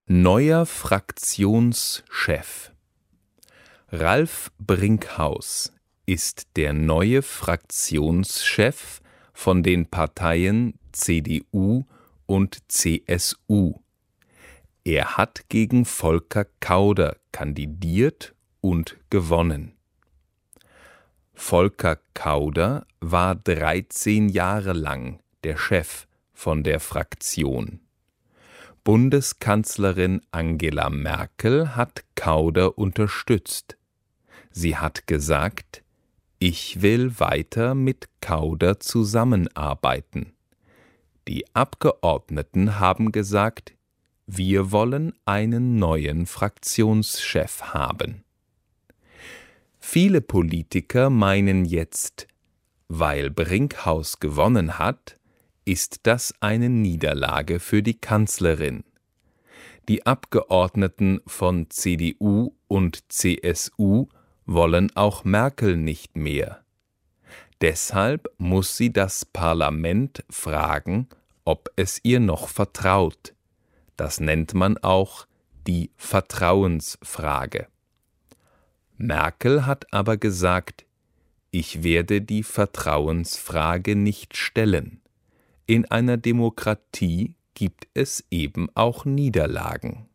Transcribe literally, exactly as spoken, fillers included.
Neuer Fraktionschef. Ralf Brinkhaus ist der neue Fraktionschef von den Parteien C D U und C S U. Er hat gegen Volker Kauder kandidiert und gewonnen. Volker Kauder war dreizehn Jahre lang der Chef von der Fraktion. Bundeskanzlerin Angela Merkel hat Kauder unterstützt. Sie hat gesagt, ich will weiter mit Kauder zusammenarbeiten. Die Abgeordneten haben gesagt, wir wollen einen neuen Fraktionschef haben. Viele Politiker meinen jetzt, weil Brinkhaus gewonnen hat, ist das eine Niederlage für die Kanzlerin. Die Abgeordneten von C D U und C S U wollen auch Merkel nicht mehr. Deshalb muss sie das Parlament fragen, ob es ihr noch vertraut. Das nennt man auch die Vertrauensfrage. Merkel hat aber gesagt, ich werde die Vertrauensfrage nicht stellen. In einer Demokratie gibt es eben auch Niederlagen.